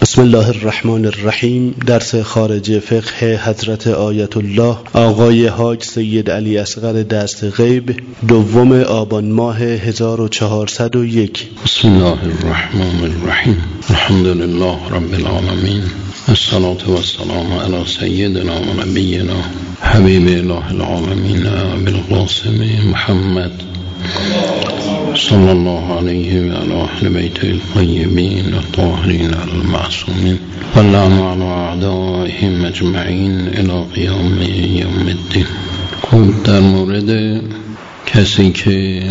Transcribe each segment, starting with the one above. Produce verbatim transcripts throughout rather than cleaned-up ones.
بسم الله الرحمن الرحیم. درس خارج فقه حضرت آیت الله آقای حاج سید علی اصغر دست غیب، دوم آبان ماه هزار و چهارصد و یک. بسم الله الرحمن الرحیم. الحمد لله رب العالمین، الصلاة والسلام علی سیدنا و نبینا حبیب اله العالمین بالقاسم محمد صلی الله علیه و علی اهل بیت الطیبین الطاهرین المعصومین و لعن علی اعدائهم اجمعین الی قیام یوم الدین. خب در مورد کسی که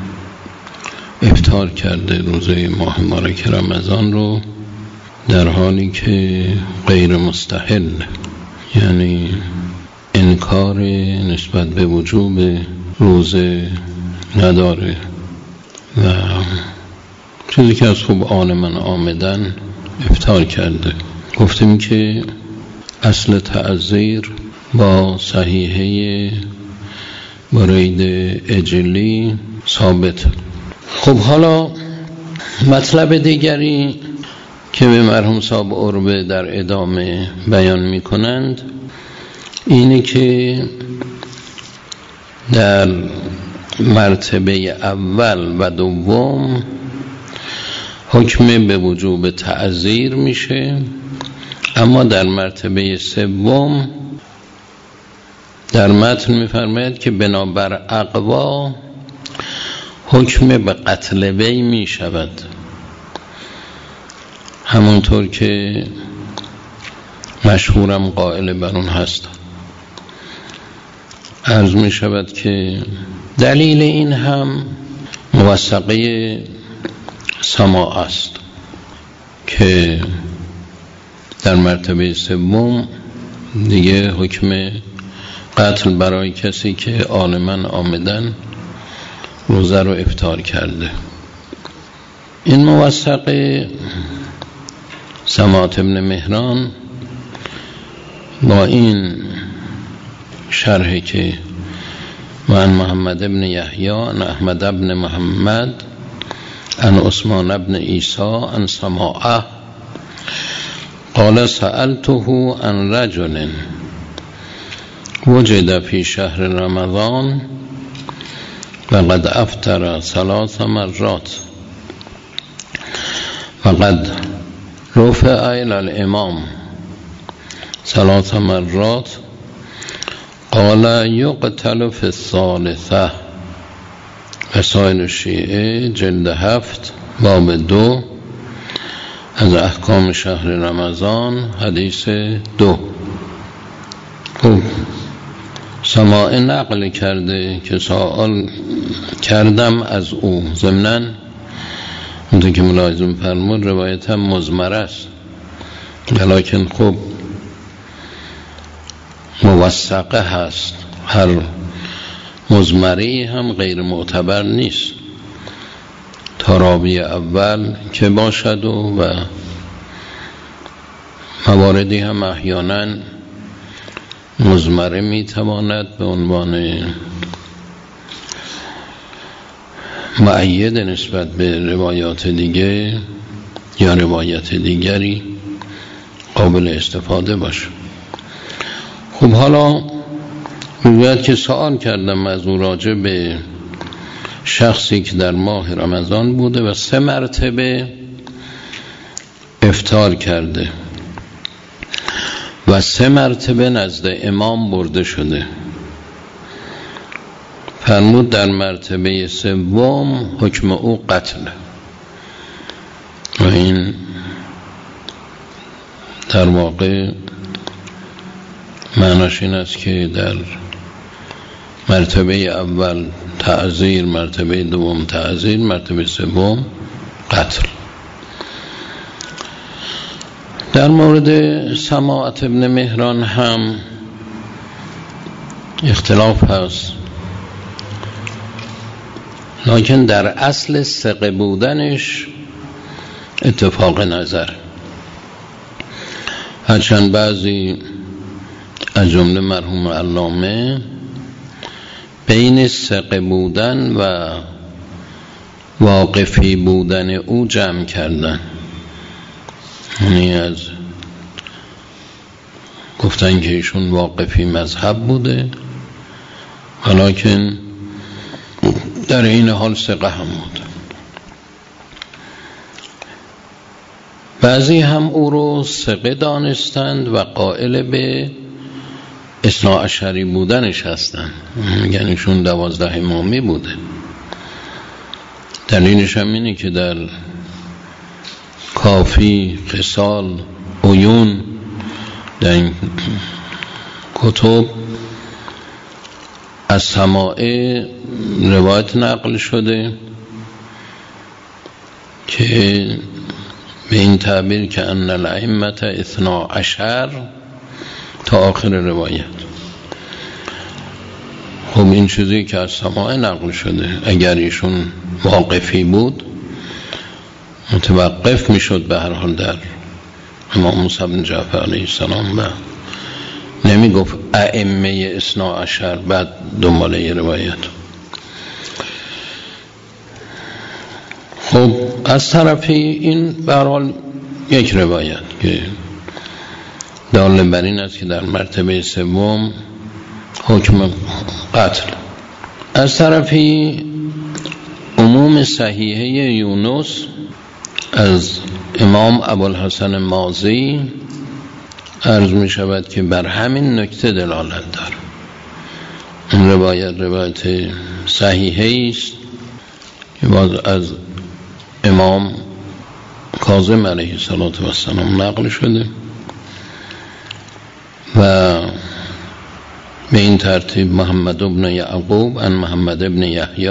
افطار کرده روزه ماه مبارک رمضان رو در حالی که غیر مستحل، یعنی انکار نسبت به وجوب روزه نداره و چیزی که از خوب عالمان آمدن افطار کرده. گفتیم که اصل تعذیر با صحیحه برید اجلی ثابت. خب حالا مطلب دیگری که به مرحوم صاحب عربه در ادامه بیان می کنند اینه که در مرتبه اول و دوم حکم به وجوب تعذیر میشه، اما در مرتبه سوم در متن میفرماید که بنابر اقوا حکم به قتل وی میشود، همونطور که مشهورم قائل بر اون هست. عرض می شود که دلیل این هم موثقه سماع است که در مرتبه سوم دیگه حکم قتل برای کسی که عالماً آمدن روزه رو افطار کرده. این موثقه سماعت ابن مهران با این شرحی که من محمد ابن یحیی عن احمد ابن محمد عن عثمان ابن عیسی عن سماعه قال سألته عن رجل وجد في شهر رمضان وقد افطر ثلاث مرات وقد رفع الى الامام ثلاث مرات قال یقتل فی الثالثه. رسائل الشیعه جلد هفت باب دو از احکام شهر رمضان حدیث دو. خب سماع نقل کرده که سوال کردم از او، ضمناً اونطور که ملاحظه فرمود روایت هم مضمر است، ولیکن خب موثقه هست. هر مضمری هم غیر معتبر نیست تا راوی اول که باشد و, و مواردی هم احیانا مضمره میتواند به عنوان مؤید نسبت به روایات دیگه یا روایت دیگری قابل استفاده باشه. خب حالا میگوید که سوال کردم از او راجع به شخصی که در ماه رمضان بوده و سه مرتبه افطار کرده و سه مرتبه نزد امام برده شده. فرمود در مرتبه سوم حکم او قتل و این در واقع معناش این است که در مرتبه اول تعذیر، مرتبه دوم تعذیر، مرتبه سوم قتل. در مورد سماعت ابن مهران هم اختلاف هست، لیکن در اصل ثقه بودنش اتفاق نظر، هرچند بعضی از جمله مرحوم علامه بین ثقه بودن و واقفی بودن او جمع کردن یعنی از گفتن که ایشون واقفی مذهب بوده، ولیکن در این حال ثقه هم بود. بعضی هم او رو ثقه دانستند و قائل به اثنا عشری بودنش هستند، میگن ایشون دوازده امامی بوده. دلیلش هم اینه که در کافی، خصال، عیون، در این کتب از سماع روایت نقل شده که به این تعبیر که ان الائمه اثنا عشر تا آخر روایت. خب این چیزی که از سماع نقل شده، اگر ایشون واقفی بود متوقف میشد به هر حال در امام موسی بن جعفر علیه السلام و نمی گفت ائمه اثنا عشر بعد دنباله روایت. خب از طرفی این به هر حال یک روایت که دال بر این است که در مرتبه سوم حکم قتل. از طرفی عموم صحیحه یونس از امام ابوالحسن مازی عرض می شود که بر همین نکته دلالت دارد. این روایت روایت صحیحه است که باز از امام کاظم علیه السلام نقل شده و به این ترتیب محمد ابن یعقوب ان محمد ابن یحیی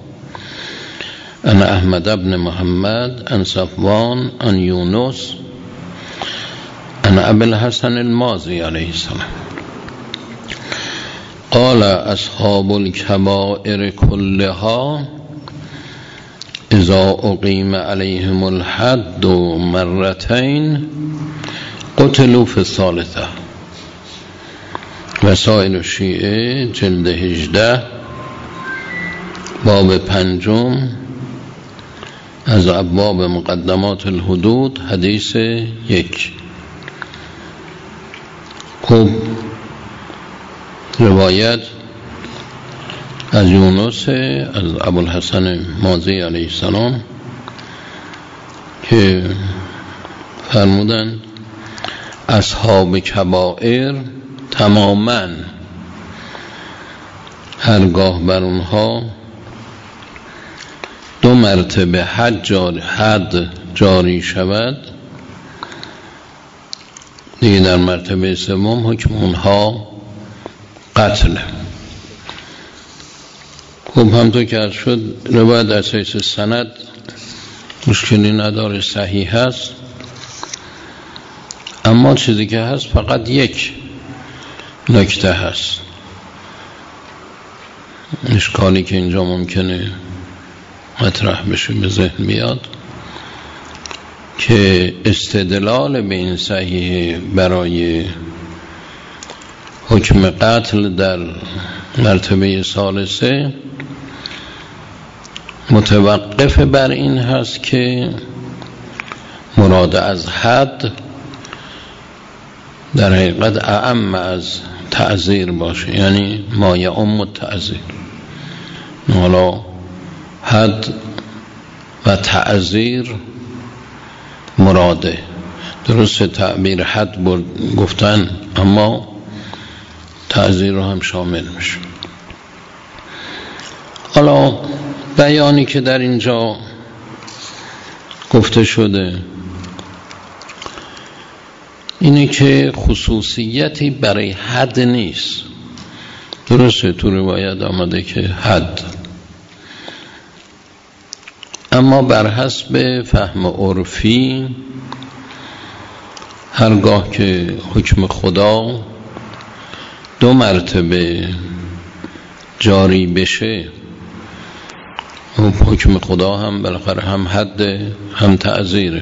ان احمد ابن محمد ان صفوان ان یونس ان ابی الحسن المازی علیه السلام قال اصحاب الکبائر كلها اذا اقیم علیهم الحد مرتين قتلوا في الثالثه. وسائل الشیعه جلد هجده باب پنجم از ابواب مقدمات الحدود حدیث یک. خب روایت از یونس از ابوالحسن مازی علیه السلام که فرمودند اصحاب کبائر تماما هرگاه بر اونها دو مرتبه حد جاری, حد جاری شود دیگه در مرتبه سوم حکم اونها قتل. خب همطور که عرض شد روایت در حیث سند مشکلی نداره، صحیح هست، اما چیزی که هست فقط یک نکته هست، اشکالی که اینجا ممکنه مطرح بشه به ذهن بیاد که استدلال به این صحیح برای حکم قتل در مرتبه ثالثه متوقف بر این هست که مراد از حد در حقیقت اعم از تعزیر باشه، یعنی ما یعم التعزیر. حالا حد و تعزیر مراده، درست تعبیر حد گفتن اما تعزیر رو هم شامل میشه. حالا بیانی که در اینجا گفته شده اینه که خصوصیتی برای حد نیست. درسته تو روایت آمده که حد، اما بر حسب فهم عرفی هرگاه که حکم خدا دو مرتبه جاری بشه، حکم خدا هم بالاخره هم حد هم تعزیره.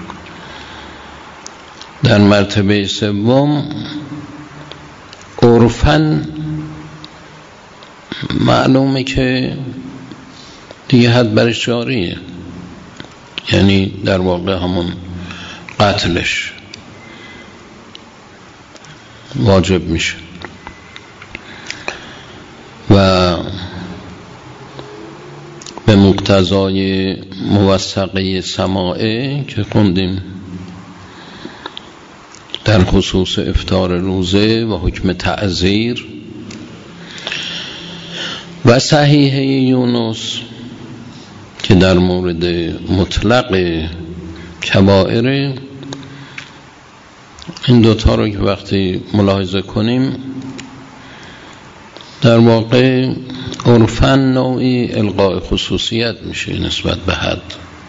در مرتبه سوم عرفاً معلومه که دیگه حد برش جاریه، یعنی در واقع همون قتلش واجب میشه و به مقتضای موثقه سماعه که خوندیم در خصوص افطار روزه و حکم تعزیر و صحیحه یونس که در مورد مطلق کبائر، این دوتا رو که وقتی ملاحظه کنیم در واقع عرفاً نوعی القاء خصوصیت میشه نسبت به حد.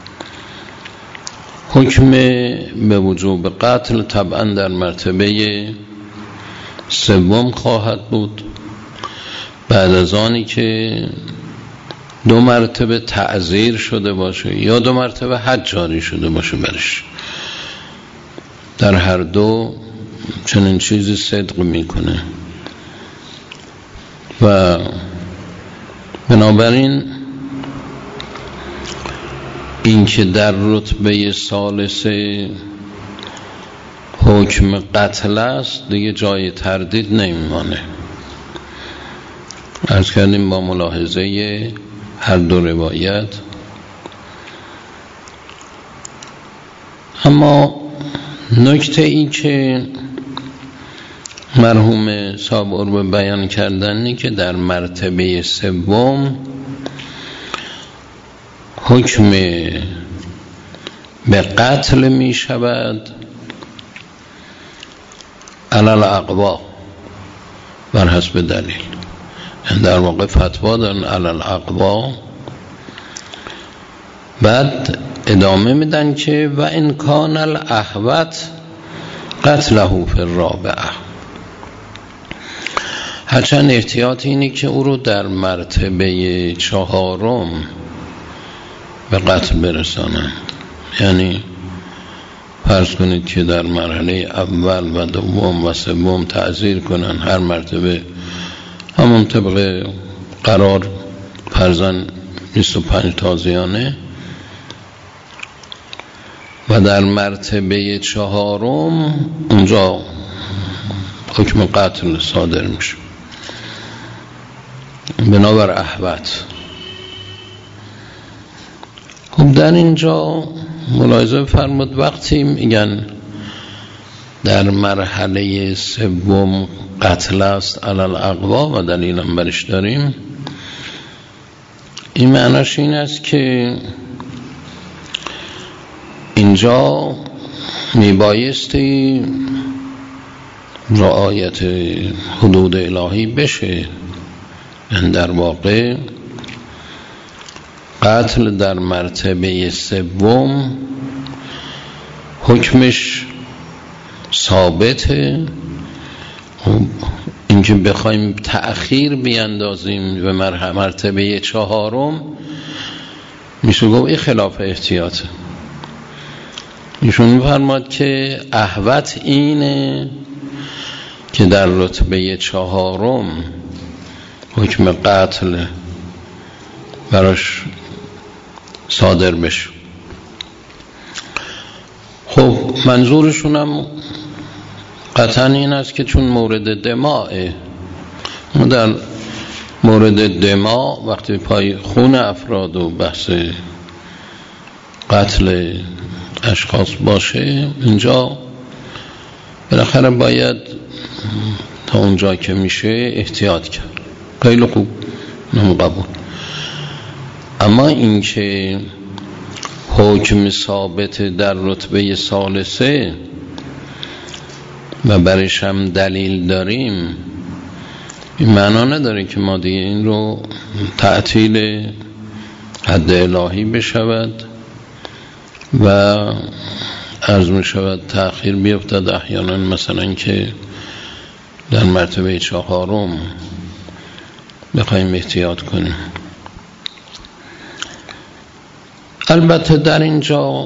حکم به وجوب قتل طبعا در مرتبه سوم خواهد بود بعد از آنی که دو مرتبه تعزیر شده باشه یا دو مرتبه حد جاری شده باشه برش. در هر دو چنین چیزی صدق میکنه و بنابراین این که در رتبه ثالثه حکم قتل است دیگه جای تردید نمیمانه. عرض کردیم با ملاحظه هر دو روایت. اما نکته این که مرحوم صاحب عربه بیان کردنی که در مرتبه سوم حکم به قتل می شود علل اقوا بر حسب دلیل، در واقع فتوا دارن علل اقوا. بعد ادامه میدن که و ان کان الاحوط قتله فی الرابعه، هرچند احتیاط اینه که او رو در مرتبه چهارم به قتل برسانند. یعنی فرض کنید که در مرحله اول و دوم و سوم تعزیر کنن، هر مرتبه همون طبق قرار فرضاً بیست و پنج تازیانه، و در مرتبه چهارم اونجا حکم قتل صادر میشه بنابر احوط. خب در اینجا ملاحظه فرمود وقتی میگن در مرحله سوم قتل است علل اقوا و دلیلم برش داریم، این معناش این است که اینجا میبایستی رعایت حدود الهی بشه. در واقع قتل در مرتبه سوم حکمش ثابته. اینکه بخوایم تأخیر بیندازیم به مرتبه چهارم میشه گفت این خلاف احتیاطه. ایشون میفرماد که احوط اینه که در رتبه چهارم حکم قتل براش صادر بشه. خب منظورشون هم قطعا این است که چون مورد دماغه، ما در مورد دماغ وقتی پای خون افراد و بحث قتل اشخاص باشه، اینجا بالاخره باید تا اونجا که میشه احتیاط کرد. خیلی خوب، نمو قبول. اما این که حکم ثابت در رتبه ثالثه و برش هم دلیل داریم، این معنا نداره که ما دیگه این رو تعطیل حد الهی بشود و عرض می شود تأخیر بیفتد. احیانا مثلا که در مرتبه چهارم بخوایم احتیاط کنیم. البته در اینجا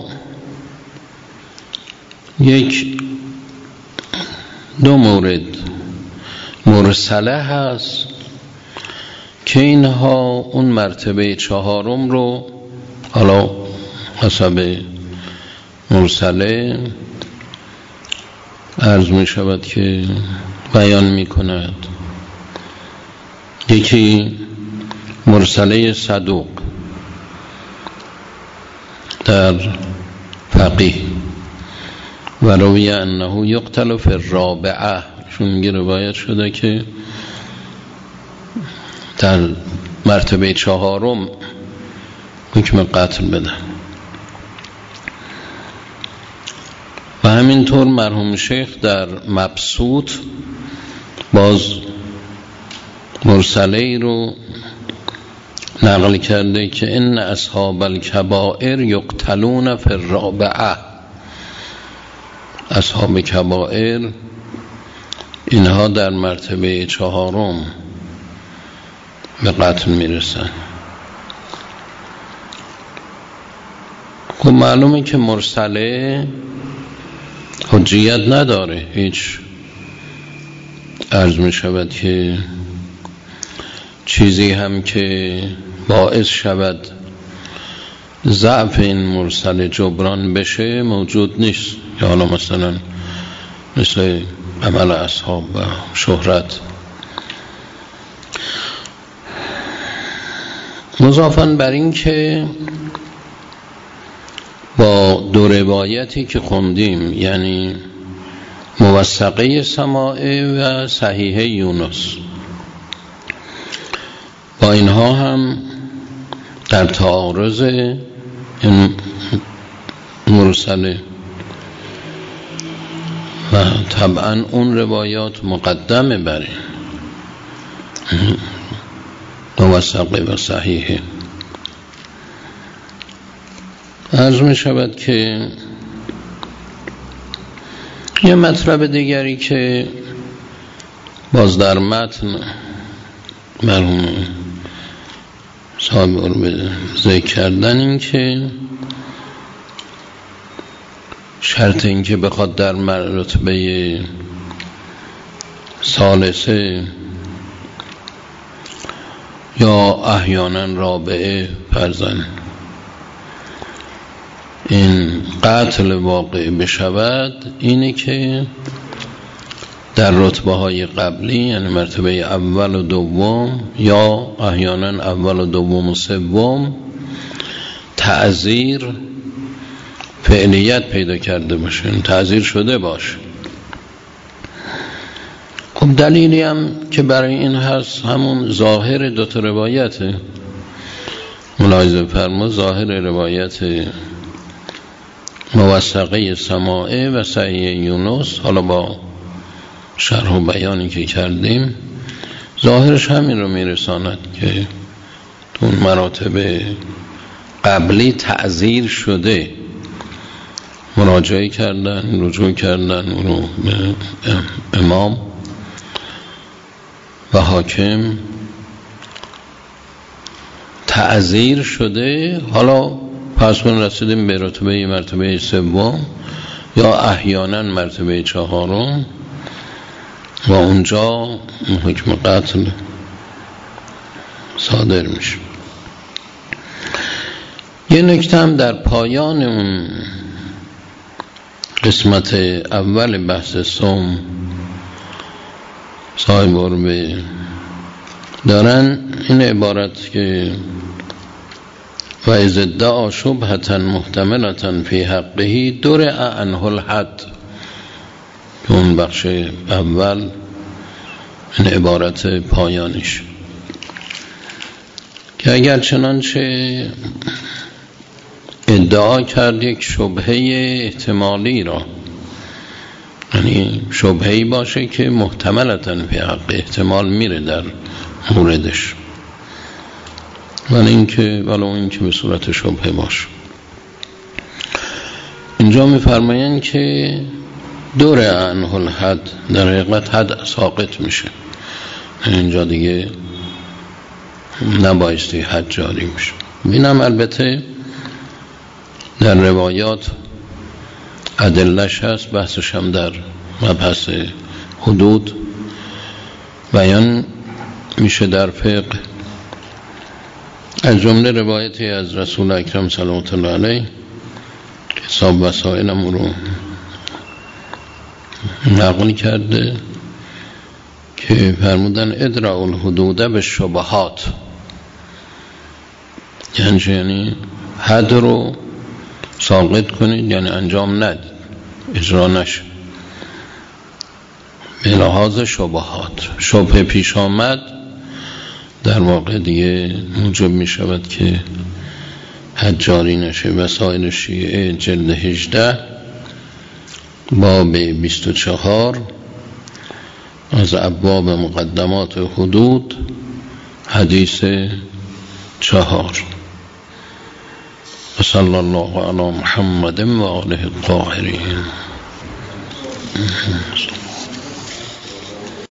یک دو مورد مرسله هست که اینها اون مرتبه چهارم رو حالا حسب مرسله عرض می شود که بیان می کند. یکی مرسله صدوق در فقیه و روی انه یقتل فی الرابعه، چون میگه روایت شده که در مرتبه چهارم حکم قتل بدن. و همینطور مرحوم شیخ در مبسوط باز مرسله ای رو نقل کرده که ان اصحاب الکبائر یقتلون فی الرابعه، اصحاب کبائر اینها در مرتبه چهارم به قتل میرسن. خب معلومه که مرسله حجیت نداره، هیچ عرض می شود که چیزی هم که باعث شود ضعف این مرسل جبران بشه موجود نیست، یا حالا مثلا مثل عمل اصحاب و شهرت. مضافاً بر این که با دو روایتی که خوندیم، یعنی موثقه سماعه و صحیحه یونس، با اینها هم در تعارض این مرسله و طبعا اون روایات مقدمه بر این موثقه و صحیحه. عرض می شود که یه مطلب دیگری که باز در متن مرحوم صاحب رو ذکر کردن، این که شرط این که بخواد در مرتبه ثالثه یا احیانا رابعه فرزن این قتل واقع بشود، اینه که در رتبه های قبلی، یعنی مرتبه اول و دوم یا احیانا اول و دوم و سوم، تعذیر فعلیت پیدا کرده باشه، تعذیر شده باشه. خب دلیلی هم که برای این هست همون ظاهر دو تا روایته. ملاحظه فرما ظاهر روایت موثقه سماعه و صحیح یونس، حالا با شرح و بیانی که کردیم ظاهرش همین رو میرساند که اون مراتب قبلی تعذیر شده، مراجعه کردن، رجوع کردن رو به امام و حاکم، تعذیر شده. حالا پس من رسیدیم به رتبه مرتبه سوم یا احیانا مرتبه چهارم و اونجا حکم قتل صادر میشه. یه نکته هم در پایان اون قسمت اول بحث صوم صاحب عربه دارن، این عبارت که و از ادعا شبهتا محتملتا فی حقه درع عنه الحد، اون بخش اول این عبارت پایانیش، که اگر چنانچه ادعا کرد یک شبهه احتمالی را، یعنی شبهه‌ای باشه که محتملتا فی حق، احتمال میره در موردش، ولی اینکه ولی این که به صورت شبهه باشه. اینجا میفرمایند که دور عنه الحد، در حقیقت حد ساقط میشه، اینجا دیگه نبایستی حد جاری میشه. اینم البته در روایات ادله‌اش هست، بحثش هم در مبحث حدود بیان میشه در فقه. از جمله روایتی از رسول اکرم صلوات الله علیه، حساب وسائل هم رو نقل کرده که فرمودن ادرع الحدود به شبهات، یعنی یعنی حد رو ساقط کنید، یعنی انجام ندید، اجرا نشه به لحاظ شبهات. شبه پیش آمد در واقع دیگه موجب می شود که حد جاری نشه. وسائل شیعه جلد هجده باب بیست و چهار از ابواب مقدمات حدود حدیث چهار. و صلی الله علی محمد و آله الطاهرین.